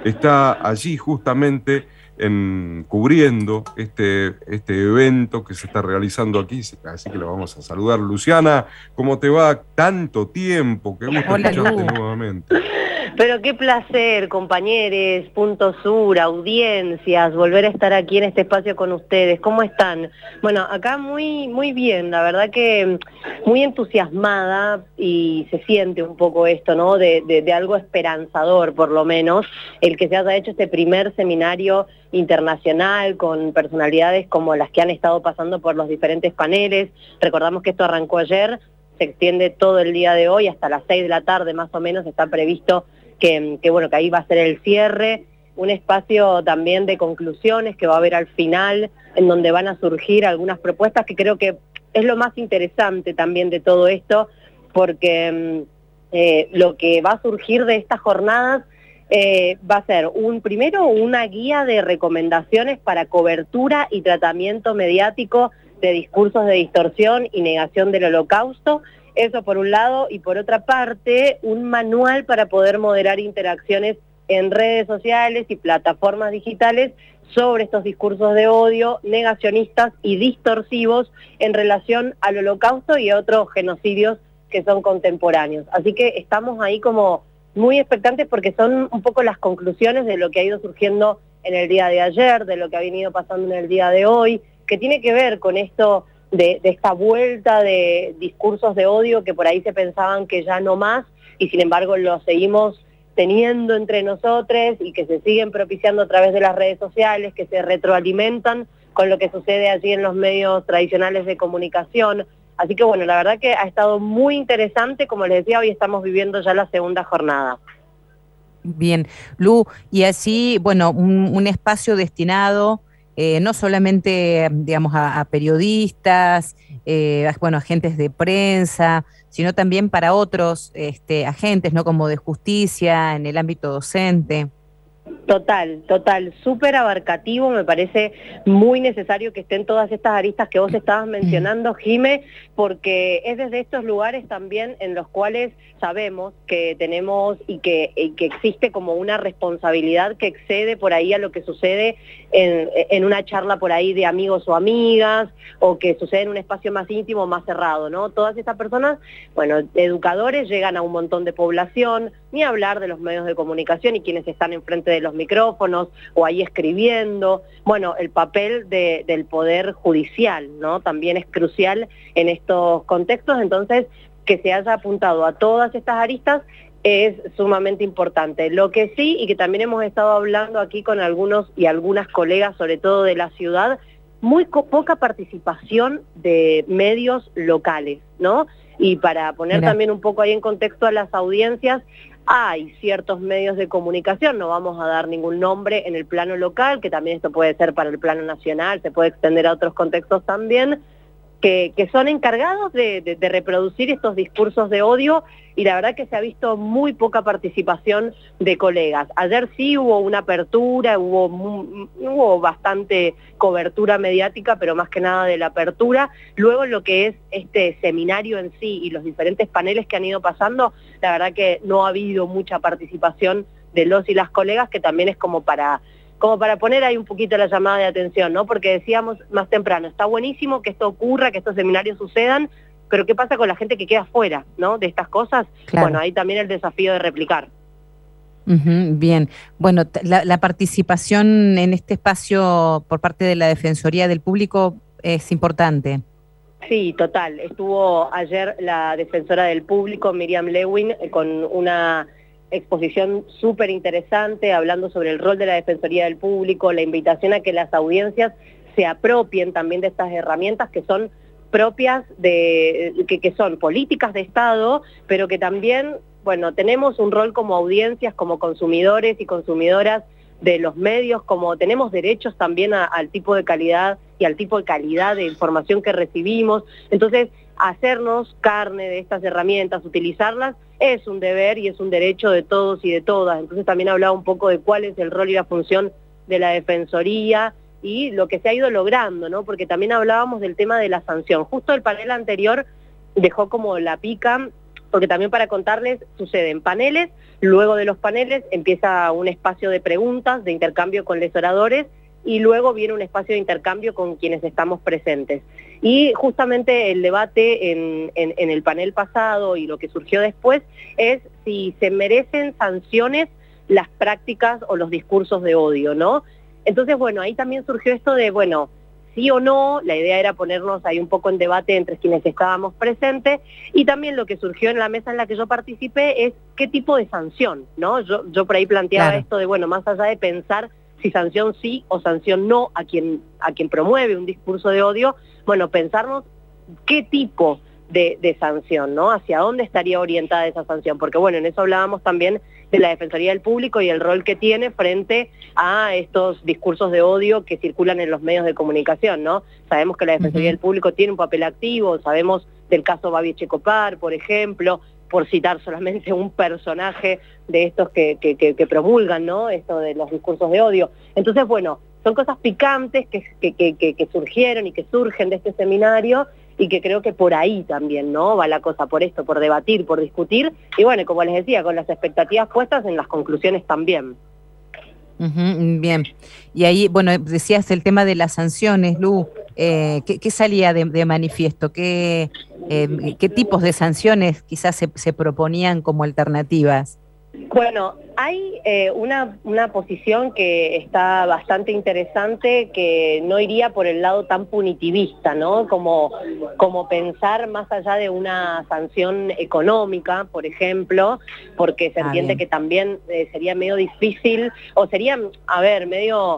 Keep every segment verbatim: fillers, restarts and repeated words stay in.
está allí justamente en, cubriendo este, este evento que se está realizando aquí, así que lo vamos a saludar. Luciana, ¿cómo te va? Tanto tiempo, qué gusto Hola, escucharte Lu. nuevamente. Pero qué placer, compañeros, Punto Sur, audiencias, volver a estar aquí en este espacio con ustedes. ¿Cómo están? Bueno, acá muy, muy bien, la verdad que muy entusiasmada y se siente un poco esto, ¿no? De, de, de algo esperanzador, por lo menos, el que se haya hecho este primer seminario internacional con personalidades como las que han estado pasando por los diferentes paneles. Recordamos que esto arrancó ayer, se extiende todo el día de hoy, hasta las seis de la tarde más o menos está previsto que, que, bueno, que ahí va a ser el cierre, un espacio también de conclusiones que va a haber al final, en donde van a surgir algunas propuestas que creo que es lo más interesante también de todo esto, porque eh, lo que va a surgir de estas jornadas eh, va a ser un primero una guía de recomendaciones para cobertura y tratamiento mediático de discursos de distorsión y negación del Holocausto, eso por un lado, y por otra parte, un manual para poder moderar interacciones en redes sociales y plataformas digitales sobre estos discursos de odio, negacionistas y distorsivos en relación al Holocausto y a otros genocidios que son contemporáneos. Así que estamos ahí como muy expectantes porque son un poco las conclusiones de lo que ha ido surgiendo en el día de ayer, de lo que ha venido pasando en el día de hoy, que tiene que ver con esto de, de esta vuelta de discursos de odio que por ahí se pensaban que ya no más, y sin embargo los seguimos teniendo entre nosotros y que se siguen propiciando a través de las redes sociales, que se retroalimentan con lo que sucede allí en los medios tradicionales de comunicación. Así que bueno, la verdad que ha estado muy interesante, como les decía, hoy estamos viviendo ya la segunda jornada. Bien, Lu, y así, bueno, un, un espacio destinado eh, no solamente, digamos, a, a periodistas, eh, a, bueno, agentes de prensa, sino también para otros este, agentes, ¿no? Como de justicia, en el ámbito docente. Total, total, súper abarcativo, me parece muy necesario que estén todas estas aristas que vos estabas mencionando, Jime, porque es desde estos lugares también en los cuales sabemos que tenemos y que, y que existe como una responsabilidad que excede por ahí a lo que sucede en, en una charla por ahí de amigos o amigas, o que sucede en un espacio más íntimo, más cerrado, ¿no? Todas estas personas, bueno, educadores, llegan a un montón de población, ni hablar de los medios de comunicación y quienes están enfrente de los micrófonos o ahí escribiendo. Bueno, el papel de, del poder judicial, ¿no? También es crucial en estos contextos, entonces que se haya apuntado a todas estas aristas es sumamente importante. Lo que sí, y que también hemos estado hablando aquí con algunos y algunas colegas, sobre todo de la ciudad, muy poca participación de medios locales, ¿no? Y para poner Mira. también un poco ahí en contexto a las audiencias, hay ciertos medios de comunicación, no vamos a dar ningún nombre en el plano local, que también esto puede ser para el plano nacional, se puede extender a otros contextos también, que, que son encargados de, de, de reproducir estos discursos de odio, y la verdad que se ha visto muy poca participación de colegas. Ayer sí hubo una apertura, hubo, hubo bastante cobertura mediática, pero más que nada de la apertura. Luego lo que es este seminario en sí y los diferentes paneles que han ido pasando, la verdad que no ha habido mucha participación de los y las colegas, que también es como para... como para poner ahí un poquito la llamada de atención, ¿no? Porque decíamos más temprano, está buenísimo que esto ocurra, que estos seminarios sucedan, pero ¿qué pasa con la gente que queda fuera, ¿no? De estas cosas. Claro. Bueno, ahí también el desafío de replicar. Uh-huh, bien, bueno, la, la participación en este espacio por parte de la Defensoría del Público es importante. Sí, total. Estuvo ayer la defensora del público, Miriam Lewin, con una exposición súper interesante, hablando sobre el rol de la Defensoría del Público, la invitación a que las audiencias se apropien también de estas herramientas que son propias de, que, que son políticas de Estado, pero que también, bueno, tenemos un rol como audiencias, como consumidores y consumidoras de los medios, como tenemos derechos también a, al tipo de calidad y al tipo de calidad de información que recibimos. Entonces, hacernos carne de estas herramientas, utilizarlas, es un deber y es un derecho de todos y de todas. Entonces también hablaba un poco de cuál es el rol y la función de la Defensoría y lo que se ha ido logrando, ¿no? Porque también hablábamos del tema de la sanción. Justo el panel anterior dejó como la pica porque también para contarles, suceden paneles, luego de los paneles empieza un espacio de preguntas, de intercambio con los oradores, y luego viene un espacio de intercambio con quienes estamos presentes. Y justamente el debate en, en, en el panel pasado y lo que surgió después es si se merecen sanciones las prácticas o los discursos de odio, ¿no? Entonces, bueno, ahí también surgió esto de, bueno, sí o no, la idea era ponernos ahí un poco en debate entre quienes estábamos presentes, y también lo que surgió en la mesa en la que yo participé es qué tipo de sanción, ¿no? Yo, yo por ahí planteaba claro. esto de, bueno, más allá de pensar si sanción sí o sanción no a quien, a quien promueve un discurso de odio, bueno, pensarnos qué tipo de, de sanción, ¿no? Hacia dónde estaría orientada esa sanción, porque bueno, en eso hablábamos también de la Defensoría del Público y el rol que tiene frente a estos discursos de odio que circulan en los medios de comunicación, ¿no? Sabemos que la Defensoría uh-huh. del Público tiene un papel activo, sabemos del caso Babi Echecopar, por ejemplo, por citar solamente un personaje de estos que, que, que, que promulgan, ¿no? Esto de los discursos de odio. Entonces, bueno, son cosas picantes que, que, que, que, que surgieron y que surgen de este seminario, y que creo que por ahí también, ¿no? Va la cosa, por esto, por debatir, por discutir, y bueno, como les decía, con las expectativas puestas en las conclusiones también. Uh-huh, bien, y ahí, bueno, decías el tema de las sanciones, Lu, eh, ¿qué, qué salía de, de manifiesto? ¿Qué, eh, ¿Qué tipos de sanciones quizás se, se proponían como alternativas? Bueno, hay eh, una, una posición que está bastante interesante, que no iría por el lado tan punitivista, ¿no? Como, como pensar más allá de una sanción económica, por ejemplo, porque se ah, entiende bien. que también eh, sería medio difícil, o sería, a ver, medio...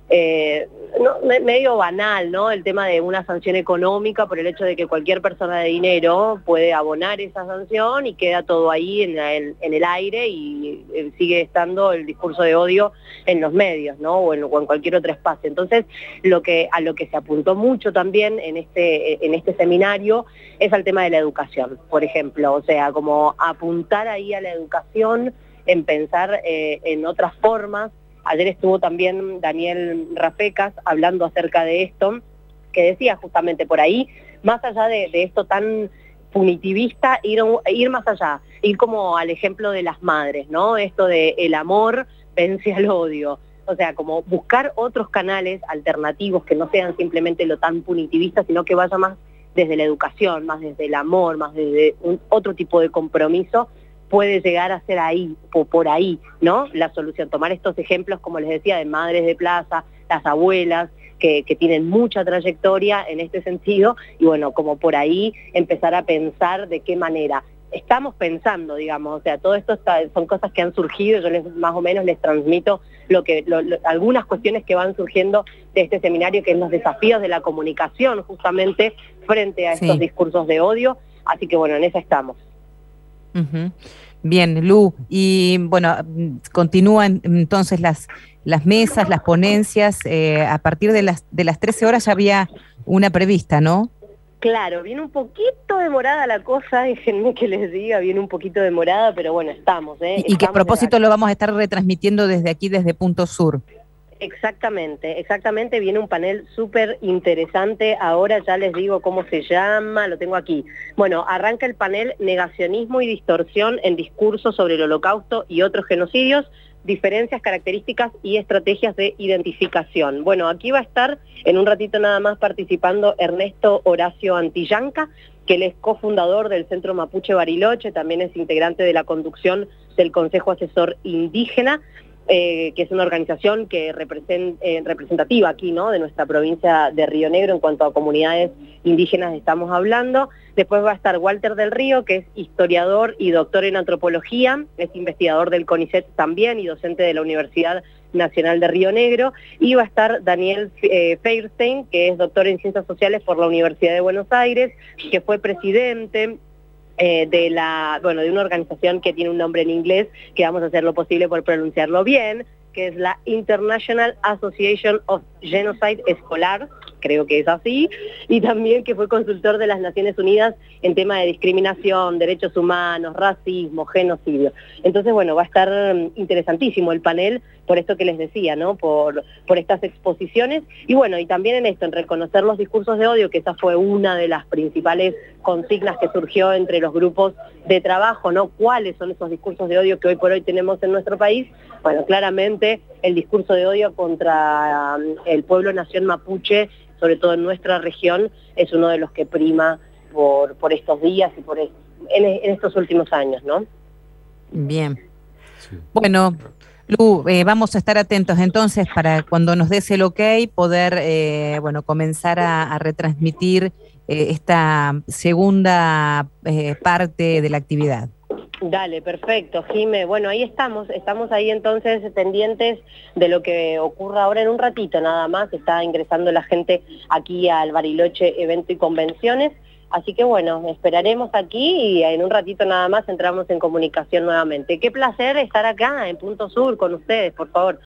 Eh, no, medio banal, ¿no? El tema de una sanción económica por el hecho de que cualquier persona de dinero puede abonar esa sanción y queda todo ahí en el, en el aire, y eh, sigue estando el discurso de odio en los medios, ¿no? O en, o en cualquier otro espacio. Entonces, lo que, a lo que se apuntó mucho también en este, en este seminario es al tema de la educación, por ejemplo, o sea, como apuntar ahí a la educación, en pensar eh, en otras formas. Ayer estuvo también Daniel Rafecas hablando acerca de esto, que decía justamente por ahí, más allá de, de esto tan punitivista, ir, ir más allá, ir como al ejemplo de las madres, ¿no? Esto de el amor vence al odio. O sea, como buscar otros canales alternativos que no sean simplemente lo tan punitivista, sino que vaya más desde la educación, más desde el amor, más desde un, otro tipo de compromiso, puede llegar a ser ahí, o por ahí, ¿no? La solución, tomar estos ejemplos, como les decía, de madres de plaza, las abuelas, que, que tienen mucha trayectoria en este sentido, y bueno, como por ahí empezar a pensar de qué manera. Estamos pensando, digamos, o sea, todo esto está, son cosas que han surgido, yo les, más o menos les transmito lo que, lo, lo, algunas cuestiones que van surgiendo de este seminario, que es los desafíos de la comunicación, justamente, frente a estos sí. discursos de odio, así que bueno, en eso estamos. Uh-huh. Bien, Lu, y bueno, continúan entonces las, las mesas, las ponencias, eh, a partir de las, de las trece horas ya había una prevista, ¿no? Claro, viene un poquito demorada la cosa, déjenme que les diga, viene un poquito demorada, pero bueno, estamos. ¿eh? Y, y que a propósito lo vamos a estar retransmitiendo desde aquí, desde Punto Sur. Exactamente, exactamente, viene un panel súper interesante, ahora ya les digo cómo se llama, lo tengo aquí. Bueno, arranca el panel Negacionismo y distorsión en discursos sobre el Holocausto y otros genocidios, diferencias, características y estrategias de identificación. Bueno, aquí va a estar en un ratito nada más participando Ernesto Horacio Antillanca, que él es cofundador del Centro Mapuche Bariloche, también es integrante de la conducción del Consejo Asesor Indígena, Eh, que es una organización que represent, eh, representativa aquí, ¿no? De nuestra provincia de Río Negro en cuanto a comunidades indígenas estamos hablando. Después va a estar Walter del Río, que es historiador y doctor en antropología, es investigador del CONICET también y docente de la Universidad Nacional de Río Negro, y va a estar Daniel eh, Feirstein, que es doctor en Ciencias Sociales por la Universidad de Buenos Aires, que fue presidente Eh, de la bueno de una organización que tiene un nombre en inglés, que vamos a hacer lo posible por pronunciarlo bien, que es la International Association of Genocide Escolar, creo que es así, y también que fue consultor de las Naciones Unidas en tema de discriminación, derechos humanos, racismo, genocidio. Entonces, bueno, va a estar interesantísimo el panel, por esto que les decía, ¿no? Por, por estas exposiciones, y bueno, y también en esto, en reconocer los discursos de odio, que esa fue una de las principales consignas que surgió entre los grupos de trabajo, ¿no? ¿Cuáles son esos discursos de odio que hoy por hoy tenemos en nuestro país? Bueno, claramente el discurso de odio contra um, el pueblo nación mapuche, sobre todo en nuestra región, es uno de los que prima por, por estos días y por es, en, en estos últimos años, ¿no? Bien. Sí. Bueno, Lu, eh, vamos a estar atentos entonces para cuando nos des el ok poder eh, bueno, comenzar a, a retransmitir eh, esta segunda eh, parte de la actividad. Dale, perfecto, Jime. Bueno, ahí estamos, estamos ahí entonces pendientes de lo que ocurra ahora en un ratito nada más. Está ingresando la gente aquí al Bariloche Evento y Convenciones. Así que bueno, esperaremos aquí y en un ratito nada más entramos en comunicación nuevamente. Qué placer estar acá en Punto Sur con ustedes, por favor.